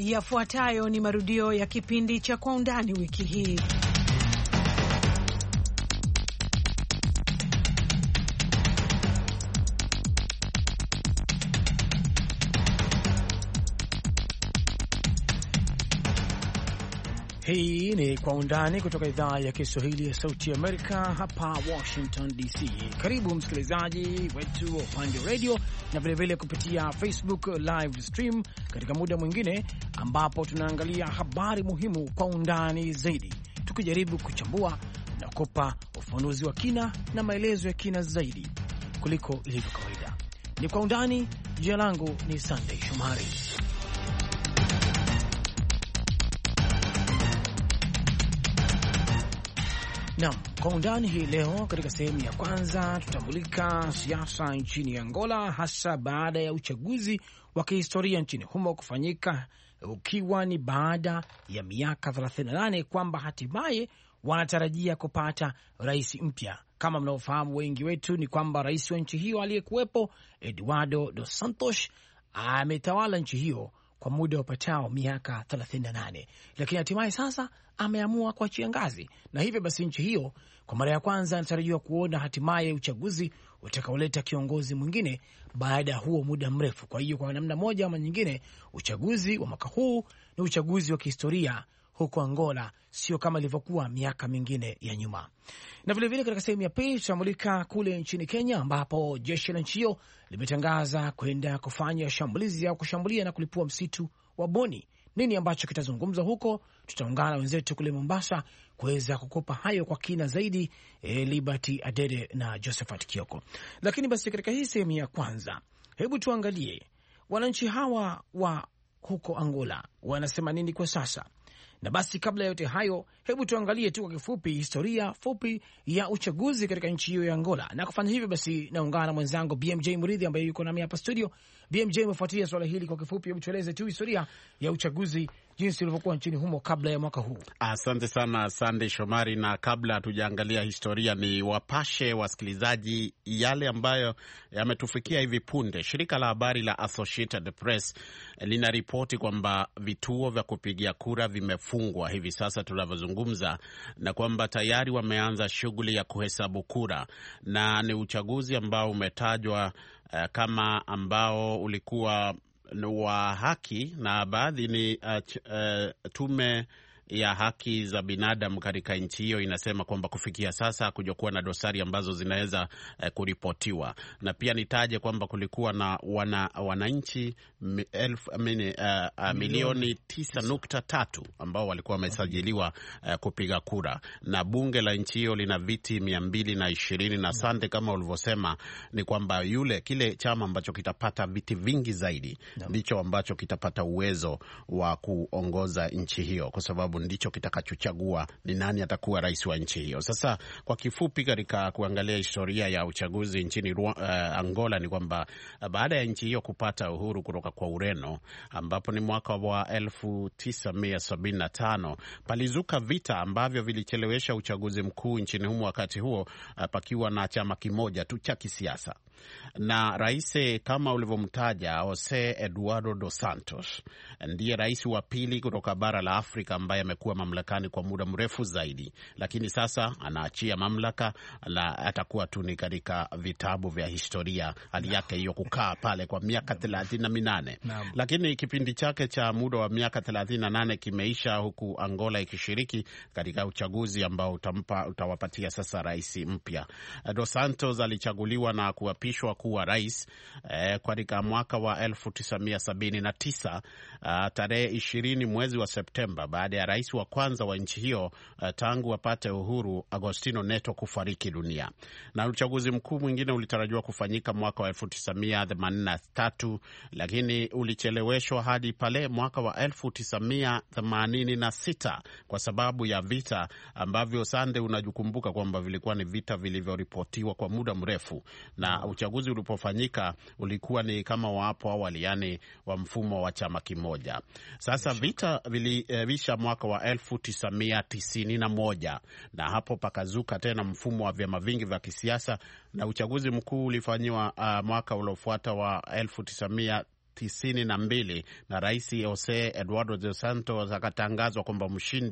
Yafuatayo ni marudio ya kipindi cha Kwa Undani wiki hii. Hii ni Kwa Undani kutoka idhaa ya Kiswahili ya Sauti ya Amerika hapa Washington DC. Karibu msikilizaji wetu wa upande wa radio na vilevile kupitia Facebook live stream katika muda mwingine ambapo tunaangalia habari muhimu kwa undani zaidi, tukijaribu kuchambua na kupa ufafanuzi wa kina na maelezo ya kina zaidi kuliko ilivyo kawaida. Ni Kwa Undani. Jina langu ni Sunday Shomari. Naam, Kwa Undani hii leo katika sehemu ya kwanza tutambulika siasa nchini Angola, hasa baada ya uchaguzi wa kihistoria nchini humo kufanyika, ukiwa ni baada ya miaka 38 kwamba hatimaye wanatarajia kupata rais mpya. Kama mnaofahamu wengi wetu ni kwamba rais wa nchi hiyo aliyekuwepo Eduardo dos Santos ametawala nchi hiyo kwa muda upatao miaka 38, lakini hatimaye sasa ameamua kuachia ngazi, na hivyo basi nchi hiyo kwa mara ya kwanza inatarajiwa kuona hatimaye uchaguzi utakaoleta kiongozi mwingine baada ya huo muda mrefu. Kwa hiyo kwa namna moja ama nyingine, uchaguzi wa mwaka huu ni uchaguzi wa kihistoria huko Angola, sio kama ilivyokuwa miaka mingine ya nyuma. Na vilevile katika sehemu ya pili tutamulika kule nchini Kenya, ambapo jeshi la nchi hiyo limetangaza kwenda kufanya shambulizi au kushambulia na kulipua msitu wa Boni. Nini ambacho kitazungumza huko? Tutaungana na wenzetu kule Mombasa kuweza kukopa hayo kwa kina zaidi, Liberty Adede na Josephat Kioko. Lakini basi katika hii sehemu ya kwanza, hebu tuangalie wananchi hawa wa huko Angola wanasema nini kwa sasa. Na basi kabla ya yote hayo, hebu tuangalie tu kwa kifupi historia fupi ya uchaguzi katika nchi hiyo ya Angola. Na kufanya hivyo basi naungana na mwenzangu BMJ Muridhi ambaye yuko nami hapa studio. BMJ, umefuatilia swala hili kwa kifupi, hebu tueleze tu historia ya uchaguzi jinsi ilivyokuwa nchini humo kabla ya mwaka huu. Asante sana Sunday Shomari, na kabla hatujaangalia historia ni wapashe wasikilizaji yale ambayo yametufikia hivi punde. Shirika la habari la Associated Press linaripoti kwamba vituo vya kupigia kura vimefungwa hivi sasa tunavyozungumza, na kwamba tayari wameanza shughuli ya kuhesabu kura, na ni uchaguzi ambao umetajwa kama ambao ulikuwa wa haki, na baadhi ni tume ya haki za binadamu katika nchi hiyo inasema kwamba kufikia sasa kujokuwa na dosari ambazo zinaweza kuripotiwa. Na pia nitaje kwamba kulikuwa na wananchi milioni 9.3 ambao walikuwa wamesajiliwa kupiga kura, na bunge la nchi hiyo lina viti 220, na sande kama ulivyosema ni kwamba kile chama ambacho kitapata viti vingi zaidi ndicho ambacho kitapata uwezo wa kuongoza nchi hiyo, kwa sababu ndicho kitakachochagua ni nani atakuwa rais wa nchi hiyo. Sasa kwa kifupi, katika kuangalia historia ya uchaguzi nchini Angola ni kwamba baada ya nchi hiyo kupata uhuru kutoka kwa Ureno, ambapo ni mwaka wa 1975, palizuka vita ambavyo vilichelewesha uchaguzi mkuu nchini humo, wakati huo pakiwa na chama kimoja tu cha kisiasa. Na rais kama ulivyomtaja Jose Eduardo dos Santos ndiye rais wa pili kutoka bara la Afrika ambaye amekuwa mamlakani kwa muda mrefu zaidi, lakini sasa anaachia mamlaka na atakuwa tu ni katika vitabu vya historia hali yake hiyo kukaa pale kwa miaka 38. Lakini kipindi chake cha muda wa miaka 38 kimeisha, huku Angola ikishiriki katika uchaguzi ambao utawapatia sasa rais mpya. Dos Santos alichaguliwa na kuapishwa kuwa rais katika mwaka wa 1979 tarehe 20 mwezi wa Septemba, baada ya rais wa kwanza wa nchi hiyo tangu wapate uhuru Agostino Neto kufariki dunia. Na uchaguzi mkuu mwingine ulitarajiwa kufanyika mwaka wa 1983, lakini ulicheleweshwa hadi pale mwaka wa 1986 kwa sababu ya vita ambavyo sande unajukumbuka kwamba vilikuwa ni vita vilivyoripotiwa kwa muda mrefu, na uchaguzi ulipofanyika ulikuwa ni kama wapo awali, yani wa mfumo wa chama kimoja. Sasa vita viliisha mwaka wa 1991 na hapo pakazuka tena mfumo wa vyama vingi vya kisiasa, na uchaguzi mkuu ulifanywa mwaka uliofuata wa 1999 92 na Rais Jose Eduardo dos Santos akatangazwa kwamba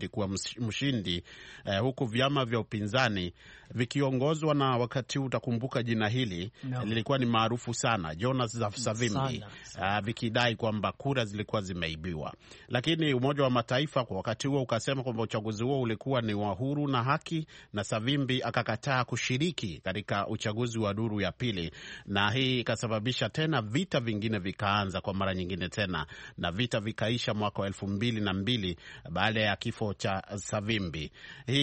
mshindi huku vyama vya upinzani vikiongozwa na, wakati huu utakumbuka jina hili lilikuwa ni maarufu sana, Jonas Savimbi, vikidai kwamba kura zilikuwa zimeibiwa. Lakini Umoja wa Mataifa kwa wakati huo ukasema kwamba uchaguzi huo ulikuwa ni wa huru na haki, na Savimbi akakataa kushiriki katika uchaguzi wa duru ya pili, na hii ikasababisha tena vita vingine vikaanza kwa mara nyingine tena, na vita vikaisha mwaka wa 2002 baada ya kifo cha Savimbi. Hii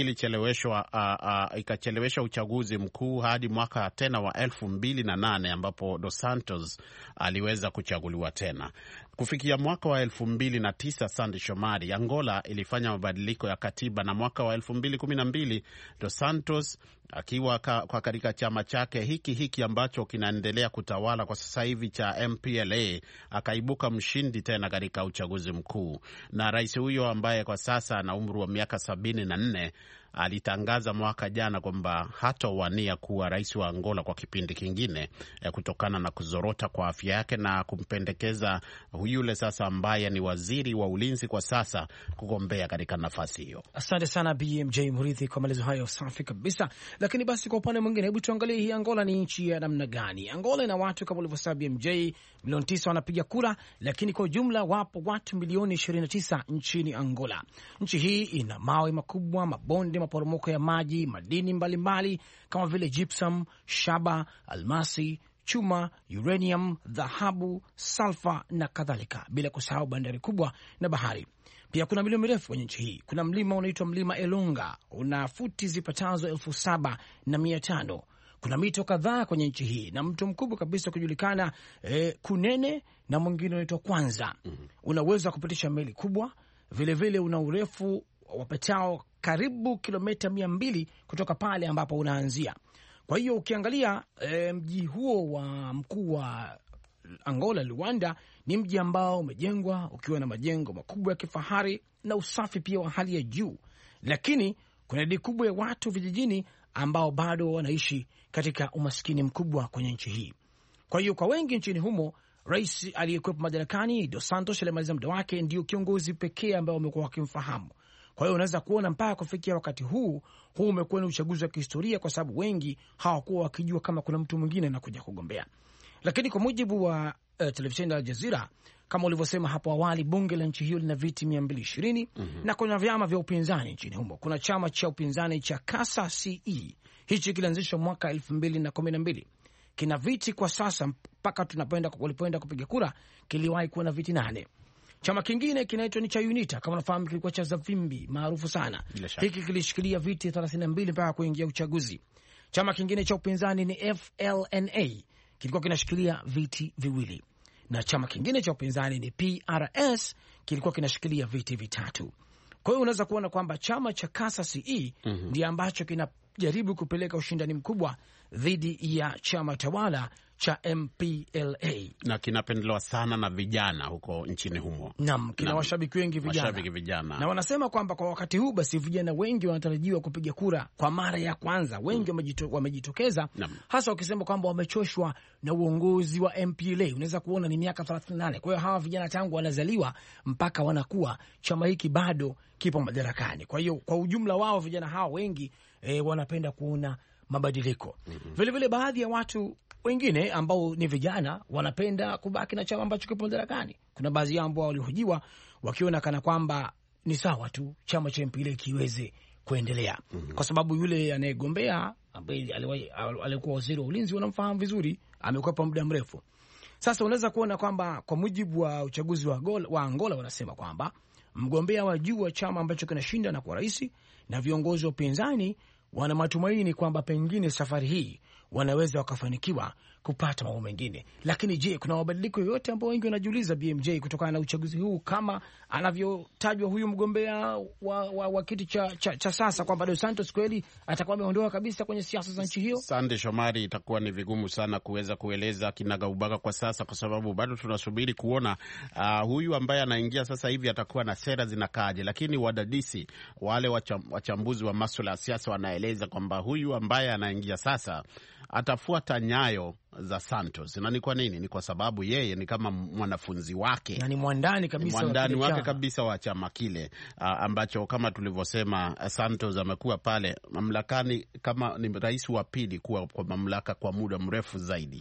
ikachelewesha uchaguzi mkuu hadi mwaka tena wa 2008 ambapo Dos Santos aliweza kuchaguliwa tena. Kufikia mwaka wa 2009, Sandy Shomari, Angola ilifanya mabadiliko ya katiba, na mwaka wa 2012 Dos Santos akiwa katika chama chake hiki ambacho kinaendelea kutawala kwa sasa hivi cha MPLA akaibuka mshindi tena katika uchaguzi mkuu. Na rais huyo ambaye kwa sasa ana umri wa miaka 74 alitangaza mwaka jana kwamba hatowania kuwa rais wa Angola kwa kipindi kingine kutokana na kuzorota kwa afya yake, na kumpendekeza yule sasa ambaye ni waziri wa ulinzi kwa sasa kugombea katika nafasi hiyo. Asante sana BMJ Murithi kwa maelezo hayo safi kabisa. Lakini basi kwa upande mwingine, hebu tuangalie hii Angola ni nchi ya namna gani? Angola ina watu kama ulivyosema BMJ milioni 9 wanapiga kura, lakini kwa ujumla wapo watu milioni 29 nchini Angola. Nchi hii ina mawe makubwa, mabonde, maporomoko ya maji, madini mbalimbali kama vile gypsum, shaba, almasi, chuma, uranium, dhahabu, sulfa na kadhalika, bila kusahau bandari kubwa na bahari. Pia kuna milima mirefu kwenye nchi hii. Kuna mlima unaitwa mlima Elonga, una futi zipatazo 7,500. Kuna mito kadhaa kwenye nchi hii, na mto mkubwa kabisa kujulikana Kunene, na mwingine unaitwa Kwanza. Unaweza kupitisha meli kubwa. Vilevile una urefu wapatao karibu kilomita 200 kutoka pale ambapo unaanzia. Kwa hiyo ukiangalia mji huo wa mkuu wa Angola, Luanda, ni mji ambao umejengwa ukiwa na majengo makubwa ya kifahari na usafi pia wa hali ya juu, lakini kuna idadi kubwa ya watu vijijini ambao bado wanaishi katika umaskini mkubwa kwenye nchi hii. Kwa hiyo kwa wengi nchini humo, rais aliyekuwepo madarakani Dos Santos aliyemaliza muda wake ndio kiongozi pekee ambao wamekuwa wakimfahamu. Kwa hiyo unaweza kuona mpaka kufikia wakati huu umekuwa ni uchaguzi wa kihistoria, kwa sababu wengi hawakuwa wakijua kama kuna mtu mwingine anakuja kugombea. Lakini kwa mujibu wa televisheni ya Al Jazeera, kama ulivyosema hapo awali, bunge la nchi hiyo lina viti 220 na kuna vyama vya upinzani nchini humo. Kuna chama cha upinzani cha Casa CE, hichi kilianzishwa mwaka 2012. Kina viti kwa sasa, mpaka walipoenda kupiga kura, kiliwahi kuwa na viti 8. Chama kingine kinaitwa ni cha UNITA, kama unafahamu, kilikuwa cha Savimbi maarufu sana. Hiki kilishikilia viti 32 mpaka kuingia uchaguzi. Chama kingine cha upinzani ni FLNA, kilikuwa kinashikilia viti 2, na chama kingine cha upinzani ni PRS, kilikuwa kinashikilia viti 3. Kwa hiyo unaweza kuona kwamba chama cha Casa CE ndiye ambacho kinajaribu kupeleka ushindani mkubwa dhidi ya chama tawala cha MPLA, na kinapendelewa sana na vijana huko nchini humo. Naam, kina washabiki wengi vijana. Na wanasema kwamba kwa wakati huu basi vijana wengi wanatarajiwa kupiga kura kwa mara ya kwanza. Wengi wamejitokeza, hasa wakisema kwamba wamechoshwa na uongozi wa MPLA. Unaweza kuona ni miaka 38. Kwa hiyo hawa vijana tangu wanazaliwa mpaka wanakuwa, chama hiki bado kipo madarakani. Kwa hiyo kwa ujumla wao vijana hawa wengi wanapenda kuona mabadiliko. Vile baadhi ya watu wengine ambao ni vijana wanapenda kubaki na chama ambacho kipo madarakani. Kuna baadhi yao ambao walihojiwa wakiona kana kwamba ni sawa tu chama cha MPLA kiweze kuendelea, kwa sababu yule anayegombea ambaye alikuwa waziri wa ulinzi wanamfahamu vizuri, amekuwa kwa muda mrefu. Sasa unaweza kuona kwamba kwa mujibu wa uchaguzi wa Angola wanasema kwamba mgombea wa juu wa chama ambacho kinashinda na kuwa rais na viongozi wa upinzani wana matumaini kwamba pengine safari hii wanaweza wakafanikiwa kupata mambo mengine. Lakini je, kuna mabadiliko yoyote ambayo wengi wanajiuliza BMJ kutokana na uchaguzi huu, kama anavyotajwa huyu mgombea wa kiti cha sasa kwamba Dos Santos kweli atakuwa ameondoka kabisa kwenye siasa za nchi hiyo? Sande Shomari, itakuwa ni vigumu sana kuweza kueleza kinagaubaga kwa sasa, kwa sababu bado tunasubiri kuona huyu ambaye anaingia sasa hivi atakuwa na sera zinakaaje. Lakini wadadisi wale wachambuzi wa masuala ya siasa wanaeleza kwamba huyu ambaye anaingia sasa atafuata nyayo za Santos. Na ni kwa nini? Ni kwa sababu yeye ni kama mwanafunzi wake na ni mwandani wake kabisa wa chama kile ambacho kama tulivyosema, Santos amekuwa pale mamlakani kama ni rais wa pili kuwa kwa mamlaka kwa muda mrefu zaidi.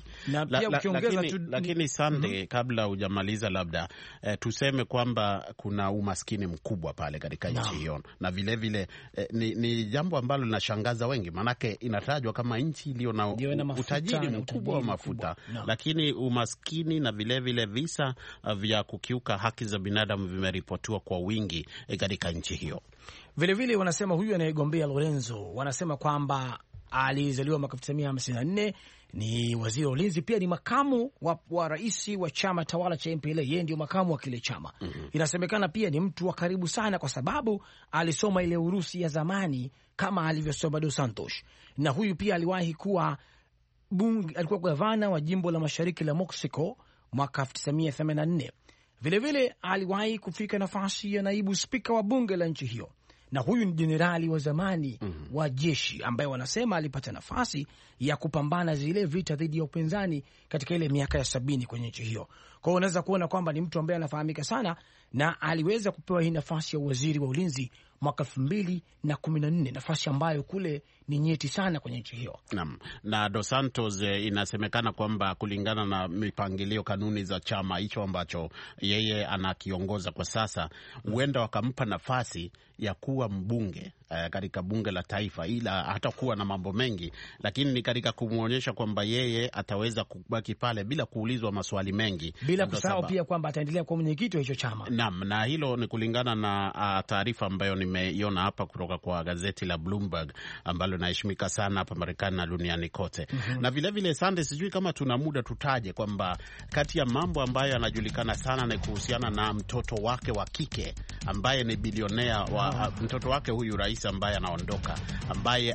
Lakini Sande, kabla hujamaliza labda tuseme kwamba kuna umaskini mkubwa pale katika nchi hiyo, na vile vile ni jambo ambalo linashangaza wengi, manake inatajwa kama nchi iliyo na utajiri mkubwa wa mafuta, lakini umaskini na vile vile visa vya kukiuka haki za binadamu vimeripotiwa kwa wingi katika nchi hiyo. Vile vile wanasema huyu anayegombea Lorenzo, wanasema kwamba alizaliwa mwaka 1954, ni waziri wa ulinzi, pia ni makamu wa rais wa chama tawala cha MPLA, yeye ndio makamu wa kile chama. Inasemekana pia ni mtu wa karibu sana, kwa sababu alisoma ile Urusi ya zamani kama alivyosoma Dos Santos, na huyu pia aliwahi kuwa alikuwa gavana wa jimbo la mashariki la Mexico mwaka 1984. Vile vile aliwahi kufika nafasi ya naibu spika wa bunge la nchi hiyo, na huyu ni jenerali wa zamani wa jeshi ambaye wanasema alipata nafasi ya kupambana zile vita dhidi ya upinzani katika ile miaka ya 70 kwenye nchi hiyo. Kwa hiyo unaweza kuona kwamba ni mtu ambaye anafahamika sana, na aliweza kupewa hii nafasi ya waziri wa ulinzi mwaka 2014, nafasi ambayo kule ni nyeti sana kwenye nchi hiyo. Na Dos Santos inasemekana kwamba kulingana na mipangilio, kanuni za chama hicho ambacho yeye anakiongoza kwa sasa, huenda wakampa nafasi ya kuwa mbunge katika bunge la taifa, ila hatakuwa na mambo mengi, lakini ni katika kumwonyesha kwamba yeye ataweza kubaki pale bila kuulizwa maswali mengi, bila kusahau pia kwamba ataendelea kuwa mwenyekiti wa hicho chama. Na hilo ni kulingana na taarifa ambayo nimeiona hapa kutoka kwa gazeti la Bloomberg ambalo linaheshimika sana hapa Marekani na duniani kote. Na vile vile Sande, sijui kama tuna muda tutaje kwamba kati ya mambo ambayo yanajulikana sana ni kuhusiana na mtoto wake wa kike ambaye ni bilionea wa mtoto wake huyu rais ambaye anaondoka, ambaye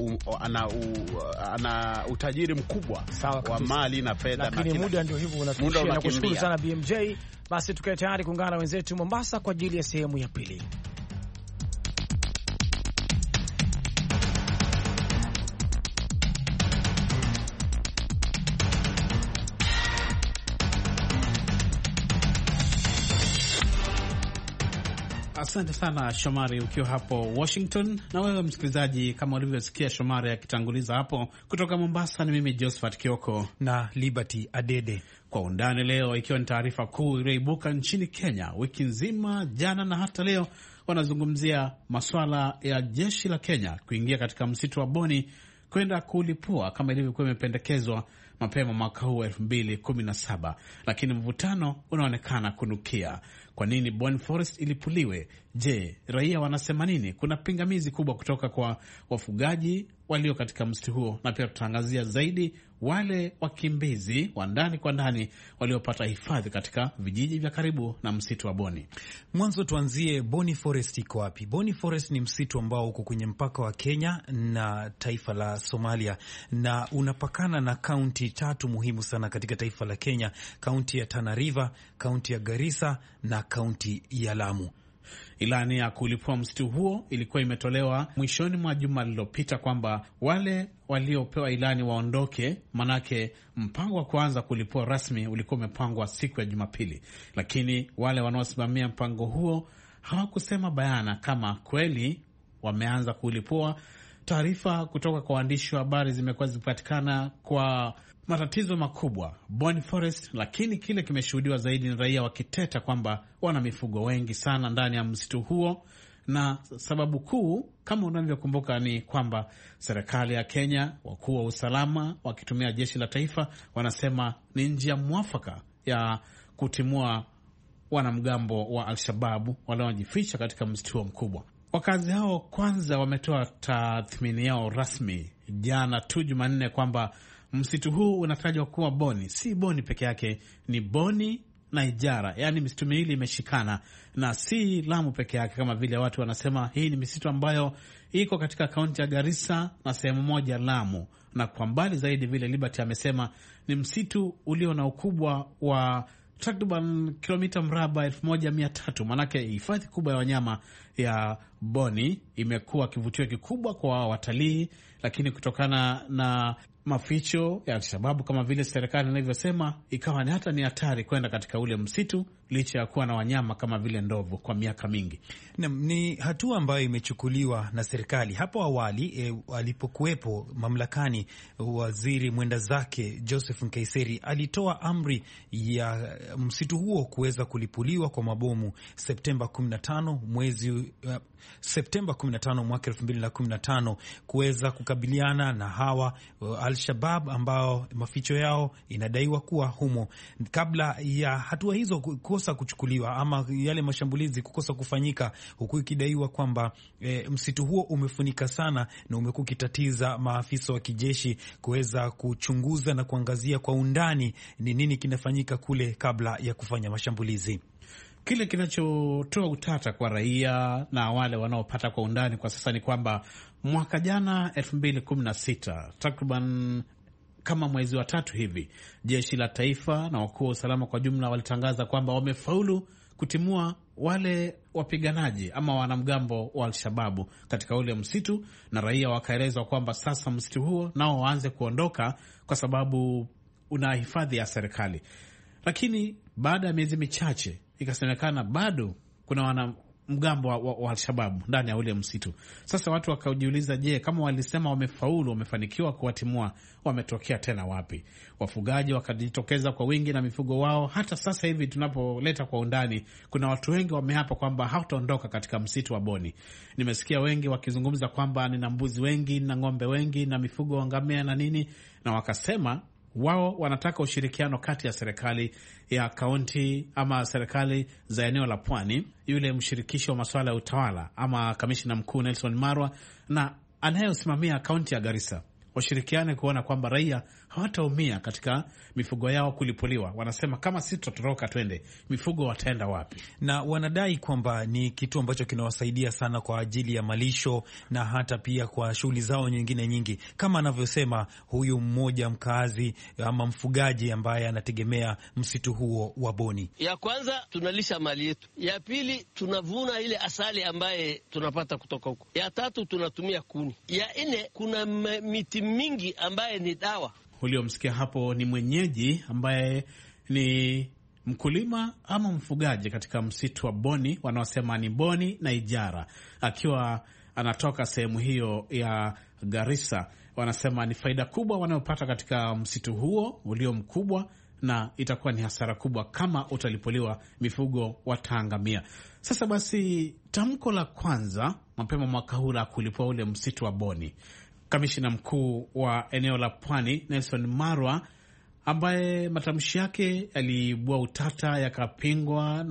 ana utajiri mkubwa wa mali na fedha, lakini muda ndio hivyo unatushia. Na kushukuru sana BMJ. Basi tukae tayari kuungana na wenzetu Mombasa kwa ajili ya sehemu ya pili. Asante sana Shomari ukiwa hapo Washington, na wewe msikilizaji, kama ulivyosikia Shomari akitanguliza hapo, kutoka Mombasa ni mimi Josephat Kioko na Liberty Adede. Kwa undani leo, ikiwa ni taarifa kuu iliyoibuka nchini Kenya wiki nzima, jana na hata leo, wanazungumzia masuala ya jeshi la Kenya kuingia katika msitu wa Boni kwenda kulipua kama ilivyokuwa imependekezwa mapema mwaka huu 2017, lakini mvutano unaonekana kunukia. Kwa nini Boni Forest ilipuliwe? Je, raia wanasema nini? Kuna pingamizi kubwa kutoka kwa wafugaji walio katika msitu huo, na pia tutaangazia zaidi wale wakimbizi wa ndani kwa ndani waliopata hifadhi katika vijiji vya karibu na msitu wa Boni. Mwanzo tuanzie Boni Forest iko wapi? Boni Forest ni msitu ambao uko kwenye mpaka wa Kenya na taifa la Somalia, na unapakana na kaunti 3 muhimu sana katika taifa la Kenya: kaunti ya Tana River, kaunti ya Garissa na kaunti ya Lamu. Ilani ya kulipua msitu huo ilikuwa imetolewa mwishoni mwa juma lililopita, kwamba wale waliopewa ilani waondoke, manake mpango wa kuanza kulipua rasmi ulikuwa umepangwa siku ya Jumapili, lakini wale wanaosimamia mpango huo hawakusema bayana kama kweli wameanza kulipua. Taarifa kutoka kwa waandishi wa habari zimekuwa zikipatikana kwa matatizo makubwa Boni Forest, lakini kile kimeshuhudiwa zaidi ni raia wakiteta kwamba wana mifugo wengi sana ndani ya msitu huo, na sababu kuu kama unavyokumbuka ni kwamba serikali ya Kenya, wakuu wa usalama wakitumia jeshi la taifa, wanasema ni njia mwafaka ya kutimua wanamgambo wa Al-Shababu wanaojificha katika msitu huo mkubwa. Wakazi hao kwanza wametoa tathmini yao rasmi jana tu Jumanne kwamba msitu huu unatajwa kuwa Boni. Si Boni peke yake, ni Boni na Ijara, yaani misitu miwili imeshikana, na si Lamu peke yake kama vile watu wanasema. Hii ni misitu ambayo iko katika kaunti ya Garissa na sehemu moja Lamu, na kwa mbali zaidi vile Liberty amesema ni msitu ulio na ukubwa wa takriban kilomita mraba 1300. Manake hifadhi kubwa ya wanyama ya Boni imekuwa kivutio kikubwa kwa watalii, lakini kutokana na maficho ya Al-Shababu kama vile serikali inavyosema, ikawa ni hatari kwenda katika ule msitu licha ya kuwa na wanyama kama vile ndovu kwa miaka mingi. Ni hatua ambayo imechukuliwa na serikali. Hapo awali alipokuwepo mamlakani waziri mwenda zake Joseph Nkaiseri alitoa amri ya msitu huo kuweza kulipuliwa kwa mabomu Septemba 15 mwaka 2015 kuweza kukabiliana na hawa Al-Shabab ambao maficho yao inadaiwa kuwa humo. Kabla ya hatua hizo kukosa kuchukuliwa ama yale mashambulizi kukosa kufanyika, huku ikidaiwa kwamba msitu huo umefunika sana na umekuwa ukitatiza maafisa wa kijeshi kuweza kuchunguza na kuangazia kwa undani ni nini kinafanyika kule kabla ya kufanya mashambulizi. Kile kinachotoa utata kwa raia na wale wanaopata kwa undani kwa sasa ni kwamba mwaka jana 2016 takriban kama mwezi wa 3 hivi, jeshi la taifa na wakuu wa usalama kwa jumla walitangaza kwamba wamefaulu kutimua wale wapiganaji ama wanamgambo wa Al-Shababu katika ule msitu, na raia wakaelezwa kwamba sasa msitu huo nao waanze kuondoka kwa sababu una hifadhi ya serikali. Lakini baada ya miezi michache ikasemekana bado kuna wanamgambo wa Al-Shababu ndani ya ule msitu. Sasa watu wakajiuliza, je, kama walisema wamefaulu, wamefanikiwa kuwatimua, wametokea tena wapi? Wafugaji wakajitokeza kwa wingi na mifugo wao. Hata sasa hivi tunapoleta kwa undani, kuna watu wengi wameapa kwamba hawataondoka katika msitu wa Boni. Nimesikia wengi wakizungumza kwamba nina mbuzi wengi na ng'ombe wengi na mifugo wa ngamia na nini, na wakasema wao wanataka ushirikiano kati ya serikali ya kaunti ama serikali za eneo la Pwani, yule mshirikishi wa masuala ya utawala ama kamishna mkuu Nelson Marwa na anayesimamia kaunti ya Garissa, washirikiane kuona kwamba raia hawataumia katika mifugo yao kulipuliwa. Wanasema kama sisi tutatoroka twende, mifugo wataenda wapi? Na wanadai kwamba ni kitu ambacho kinawasaidia sana kwa ajili ya malisho na hata pia kwa shughuli zao nyingine nyingi, kama anavyosema huyu mmoja mkazi ama mfugaji ambaye anategemea msitu huo wa Boni. Ya kwanza tunalisha mali yetu, ya pili tunavuna ile asali ambaye tunapata kutoka huko, ya tatu tunatumia kuni, ya nne kuna miti mingi ambaye ni dawa. Uliomsikia hapo ni mwenyeji ambaye ni mkulima ama mfugaji katika msitu wa Boni, wanaosema ni Boni na Ijara, akiwa anatoka sehemu hiyo ya Garissa. Wanasema ni faida kubwa wanayopata katika msitu huo ulio mkubwa, na itakuwa ni hasara kubwa kama utalipuliwa, mifugo wataangamia. Sasa basi, tamko la kwanza mapema mwaka huu la kulipua ule msitu wa Boni, kamishina mkuu wa eneo la Pwani Nelson Marwa, ambaye matamshi yake yaliibua utata, yakapingwa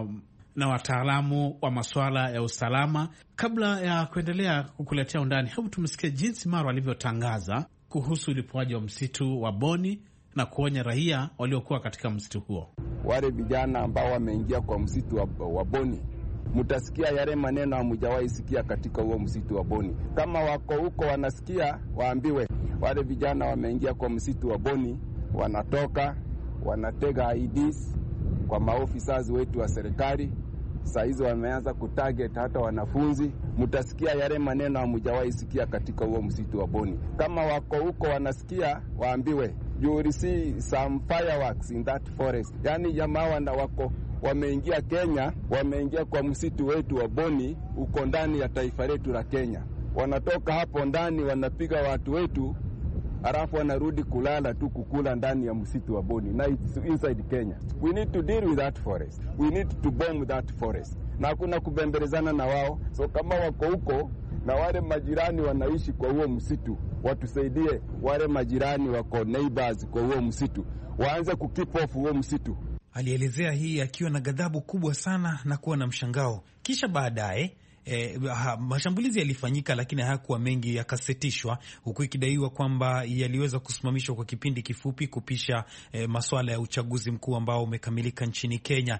na wataalamu wa masuala ya usalama. Kabla ya kuendelea kukuletea undani, hebu tumsikie jinsi Marwa alivyotangaza kuhusu ulipuaji wa msitu wa Boni na kuonya raia waliokuwa katika msitu huo. Wale vijana ambao wameingia kwa msitu wa Boni, mutasikia yale maneno hamujawahi sikia katika huo msitu wa Boni. Kama wako huko wanasikia, waambiwe wale vijana wameingia kwa msitu wa Boni, wanatoka wanatega IDs kwa maofisa wetu wa serikali. Saa hizo wameanza kutarget hata wanafunzi. Mutasikia yale maneno hamujawahi sikia katika huo msitu wa Boni. Kama wako huko wanasikia, waambiwe you will see some fireworks in that forest. Yani jamaa wako wameingia Kenya, wameingia kwa msitu wetu wa Boni, uko ndani ya taifa letu la Kenya. Wanatoka hapo ndani wanapiga watu wetu, halafu wanarudi kulala tu kukula ndani ya msitu wa Boni, na it's inside Kenya. We need to deal with that forest. We need to bomb that forest. Na hakuna kubembelezana na wao. So kama wako huko na wale majirani wanaishi kwa huo msitu, watusaidie. Wale majirani wako neighbors kwa huo msitu, waanze kukeep off huo msitu. Alielezea hii akiwa na ghadhabu kubwa sana na kuwa na mshangao. Kisha baadaye mashambulizi yalifanyika, lakini hayakuwa mengi, yakasitishwa, huku ikidaiwa kwamba yaliweza kusimamishwa kwa kipindi kifupi kupisha masuala ya uchaguzi mkuu ambao umekamilika nchini Kenya.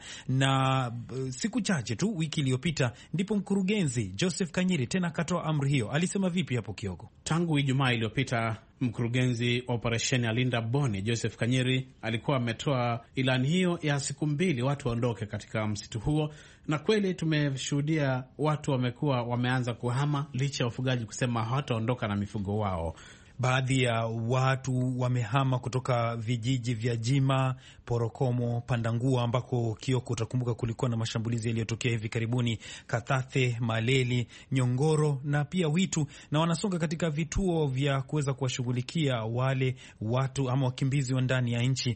Na siku chache tu, wiki iliyopita, ndipo mkurugenzi Joseph Kanyiri tena akatoa amri hiyo. Alisema vipi hapo Kioko? Tangu Ijumaa iliyopita, mkurugenzi wa operesheni ya Linda Boni Joseph Kanyiri alikuwa ametoa ilani hiyo ya siku 2 watu waondoke katika msitu huo, na kweli tumeshuhudia watu wameanza kuhama licha ya wafugaji kusema hawataondoka na mifugo wao. baadhi ya watu wamehama kutoka vijiji vya Jima, Porokomo, Pandangua ambako Kioko utakumbuka kulikuwa na mashambulizi yaliyotokea hivi karibuni, Kathathe, Maleli, Nyongoro na pia Witu, na wanasonga katika vituo vya kuweza kuwashughulikia wale watu ama wakimbizi wa ndani ya nchi,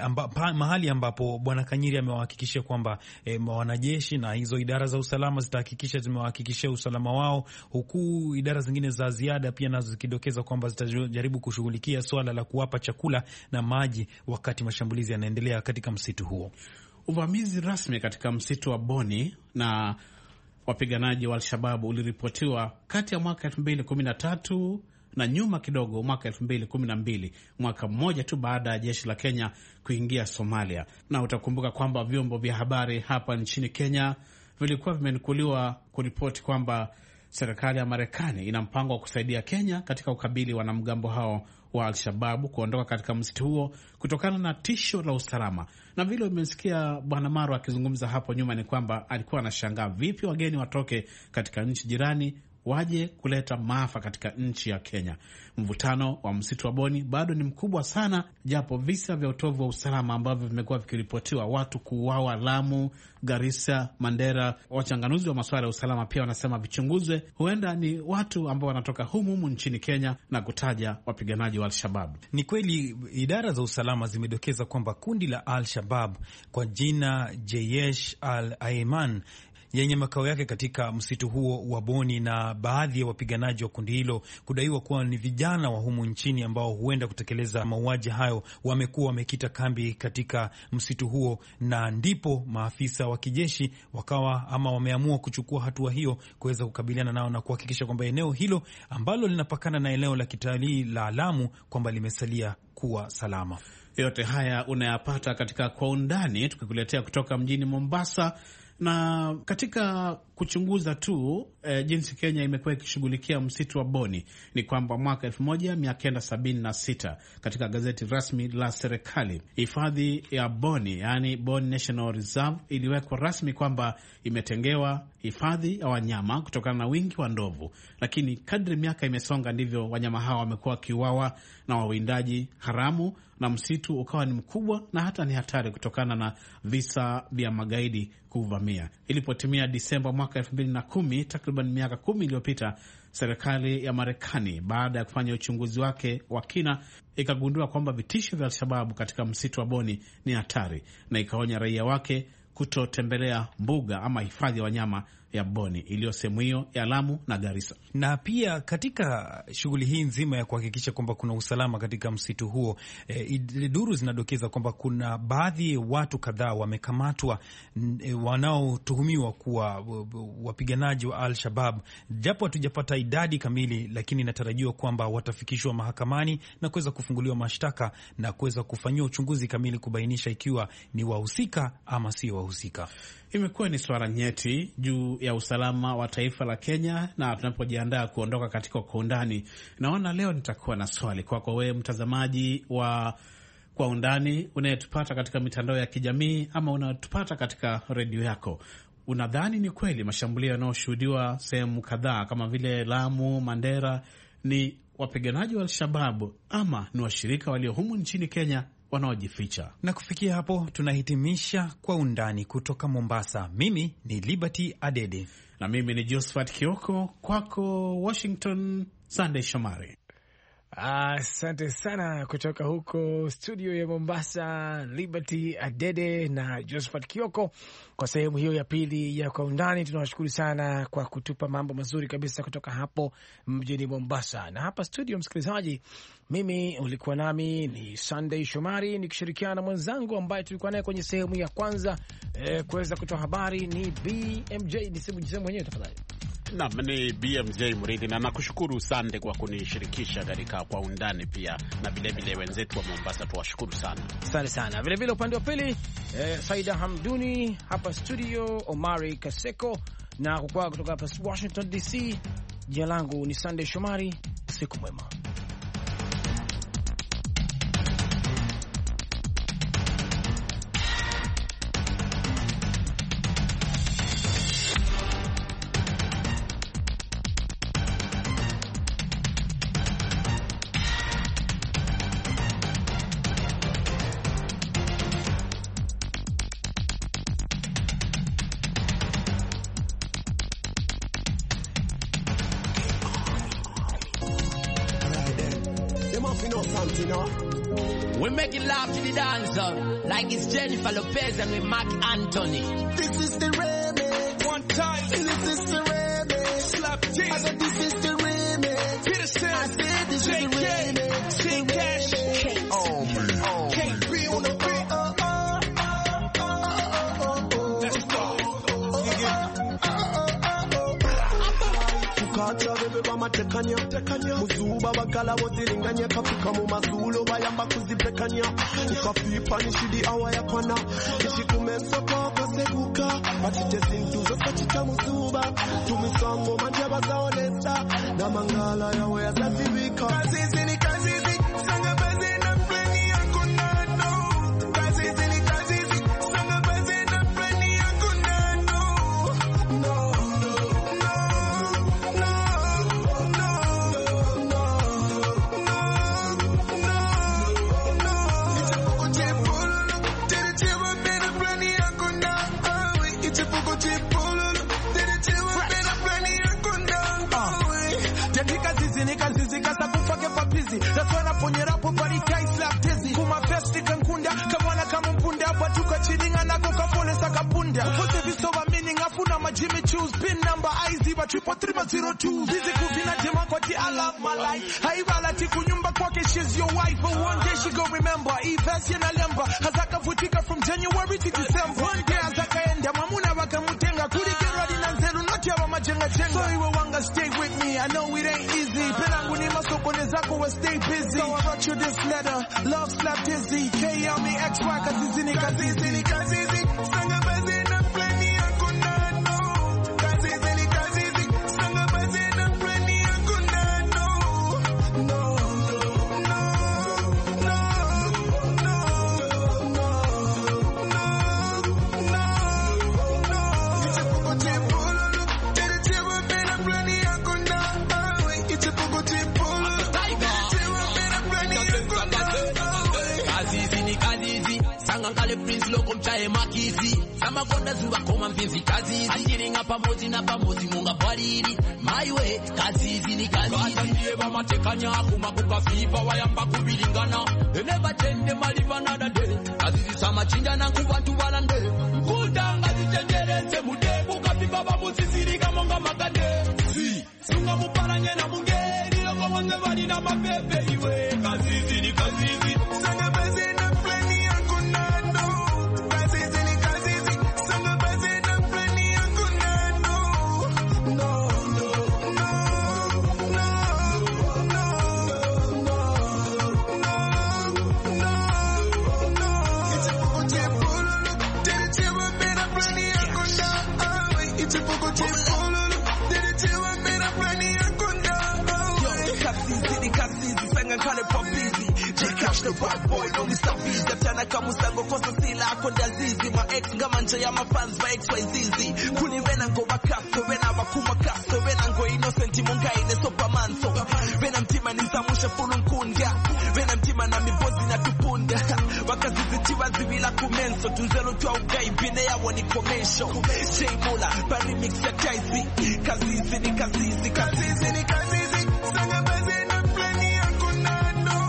mahali ambapo Bwana Kanyiri amewahakikishia kwamba wanajeshi na hizo idara za usalama zitahakikisha zimewahakikishia usalama wao, huku idara zingine za ziada pia nazo zikidokeza kwamba zitajaribu kushughulikia swala la kuwapa chakula na maji wakati mashambulizi yanaendelea katika msitu huo. Uvamizi rasmi katika msitu wa Boni na wapiganaji wa Al-Shabaab uliripotiwa kati ya mwaka 2013 na nyuma kidogo mwaka 2012, mwaka mmoja tu baada ya jeshi la Kenya kuingia Somalia. Na utakumbuka kwamba vyombo vya habari hapa nchini Kenya vilikuwa vimenukuliwa kuripoti kwamba serikali ya Marekani ina mpango wa kusaidia Kenya katika ukabili wanamgambo hao wa Al-Shabaab kuondoka katika msitu huo kutokana na tisho la usalama. Na vile umesikia Bwana Maro akizungumza hapo nyuma, ni kwamba alikuwa anashangaa vipi wageni watoke katika nchi jirani waje kuleta maafa katika nchi ya Kenya. Mvutano wa msitu wa Boni bado ni mkubwa sana, japo visa vya utovu wa usalama ambavyo vimekuwa vikiripotiwa, watu kuuawa Lamu, Garissa, Mandera. Wachanganuzi wa masuala ya usalama pia wanasema vichunguzwe, huenda ni watu ambao wanatoka humu nchini Kenya, na kutaja wapiganaji wa Al-Shabaab. Ni kweli idara za usalama zimedokeza kwamba kundi la Al-Shabaab kwa jina Jaish al-Ayman yenye makao yake katika msitu huo wa Boni, na baadhi ya wapiganaji wa kundi hilo kudaiwa kuwa ni vijana wa humu nchini ambao huenda kutekeleza mauaji hayo, wamekuwa wamekita kambi katika msitu huo, na ndipo maafisa wa kijeshi wakawa ama wameamua kuchukua hatua hiyo kuweza kukabiliana nao na kuhakikisha kwamba eneo hilo ambalo linapakana na eneo la kitalii la Lamu kwamba limesalia kuwa salama. Yote haya unayapata katika Kwa Undani, tukikuletea kutoka mjini Mombasa. Na katika kuchunguza tu jinsi Kenya imekuwa ikishughulikia msitu wa Boni, ni kwamba mwaka 1976 katika gazeti rasmi la serikali, hifadhi ya Boni, yani Boni National Reserve, iliwekwa rasmi kwamba imetengewa hifadhi ya wanyama kutokana na wingi wa ndovu. Lakini kadri miaka imesonga ndivyo wanyama hawa wamekuwa wakiuawa na wawindaji haramu, na msitu ukawa ni mkubwa na hata ni hatari kutokana na visa vya magaidi kuvamia. Ilipotimia Disemba mwaka 2010, takriban miaka 10 iliyopita, serikali ya Marekani baada ya kufanya uchunguzi wake wa kina ikagundua kwamba vitisho vya Al-Shabaab katika msitu wa Boni ni hatari, na ikaonya raia wake kutotembelea mbuga ama hifadhi ya wanyama ya Boni iliyo sehemu hiyo ya Lamu na Garissa. Na pia katika shughuli hii nzima ya kuhakikisha kwamba kuna usalama katika msitu huo, duru zinadokeza kwamba kuna baadhi ya watu kadhaa wamekamatwa wanaotuhumiwa kuwa wapiganaji wa Al-Shabaab, japo hatujapata idadi kamili, lakini inatarajiwa kwamba watafikishwa mahakamani na kuweza kufunguliwa mashtaka na kuweza kufanyiwa uchunguzi kamili kubainisha ikiwa ni wahusika ama sio wahusika. Imekuwa ni swala nyeti juu ya usalama wa taifa la Kenya, na tunapojiandaa kuondoka katika Kwa Undani, naona leo nitakuwa na swali kwako wewe mtazamaji wa Kwa Undani unayetupata katika mitandao ya kijamii ama unayetupata katika redio yako. Unadhani ni kweli mashambulio yanayoshuhudiwa sehemu kadhaa kama vile Lamu, Mandera ni wapiganaji wa Al-Shabaab ama ni washirika walio humu nchini Kenya wanaojificha? Na kufikia hapo tunahitimisha Kwa Undani kutoka Mombasa. Mimi ni Liberty Adede na mimi ni Josephat Kioko. Kwako Washington, Sunday Shomari. Asante sana kutoka huko studio ya Mombasa, Liberty Adede na Josephat Kioko kwa sehemu hiyo ya pili ya Kwa Undani. Tunawashukuru sana kwa kutupa mambo mazuri kabisa kutoka hapo mjini Mombasa. Na hapa studio, msikilizaji, mimi ulikuwa nami ni Sunday Shomari nikishirikiana na mwenzangu ambaye tulikuwa naye kwenye sehemu ya kwanza kuweza kutoa habari ni BMJ. Niseme mwenyewe tafadhali. Naam, ni BMJ Mridhi, na nakushukuru Sande kwa kunishirikisha katika Kwa Undani pia, na vilevile wenzetu wa Mombasa tuwashukuru sana. Asante sana. Vilevile upande wa pili Saida Hamduni, hapa studio Omari Kaseko, na kukua kutoka hapa Washington DC. Jina langu ni Sunday Shomari. Siku mwema. you know something, no? We make it laugh to the dancer, like it's Jennifer Lopez and we Mark Anthony. This is the remix. One time. This is the remix. Slap T. I said this is the remix. Peter Stan. I said this is the remix. King Cash. Oh man. Can't be on the beat. Let's go. Kukata bebe bamatekanya muzuba bakala wozilinganya kafika mu masulo bayamba kuzipekanya ukafipa nishidi awa yakwana nishikumeso koko seguka batite sintuzo sakita muzuba tumisango manjaba zaonesa na mangala yawe yazazibika kazizi ni kazizi sanga bezi na pleni yako nano kazizi ni kazizi sanga bezi na pleni yako nano no that's when I put it up but it can't slap dizzy. Kuma festi kankunda kamwana kamumpunda batuka chininga nako kapole sakapunda ufote visoba meaning afuna majimi choose pin number IZ ba 33302 busy kufina jema kwa ti I love my life haibala tikunyumba kwake she's your wife but one day she gon' remember Events yana lemba hazaka vutika from January to December one day hazaka enda mamuna bakamutenga kuri geradi na nzeru noti aba majenga jenga so iwe wanga stay with me I know it ain't easy penangu ni masokone zako we stay busy so I wrote you this letter love slap dizzy K-L-M-E X-Y kazizi ni kazizi ni kazizi sanga bezi na pleni yako nano kazizi ni kazizi sanga bezi na pleni yako nano no Ngale prince loko mchae makizi sama konda zuwa koma mpenzi kazizi achiringa pamozi munga bariri my way kazizi ni kazizi ndiye bamatekanya kuma kukafipa wayamba kubilingana never tende maliva another day kazizi sama chinja na kubantu balande kudanga zitendereze mudebu kafipa bamusisirika monga magade si sunga muparanye na mungeri loko wange bali na mabebe iwe kazizi ni kazizi sanga bezi na pleni yako the bad boy, don't stop easy. Tana kamusango kosa sila akonda zizi. My ex ngamanja ya mafans by XYZZ. Kuni vena ngo bakaso, vena bakuma kaso, vena ngo innocent munga ine sopa manso. Vena mtima nizamusha fulu nkunga. Vena mtima na mibozi na tupunda. Wakazizitiwa zivila kumenso. Tunzelo tuwa ugai bine ya wani komesho. J Mula, parimix ya Kaisi. Kazizi ni kazizi, kazizi ni kazizi. Sanga bazi na pleni yako nano.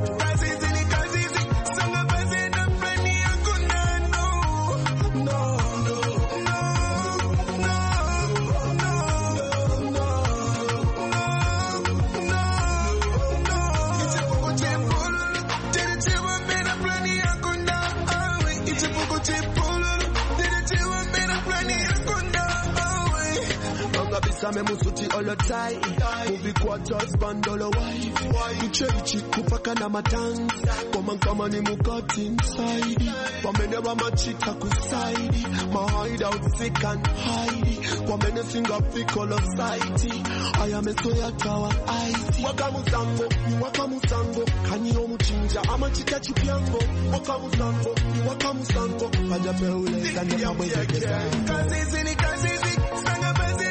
Same musuti all tie movie quarters bandolo wife kuchechi kupaka na matang kwa kama ni mukati inside wamene wa machika kusaidi my hideout sick and hide kwa mene singa fikolo site I am a soya tower ice wakamusango kanyo muchinja amachika chipyango wakamusango ajapeule kanya kabweze kazizi ni kazizi sanga bezi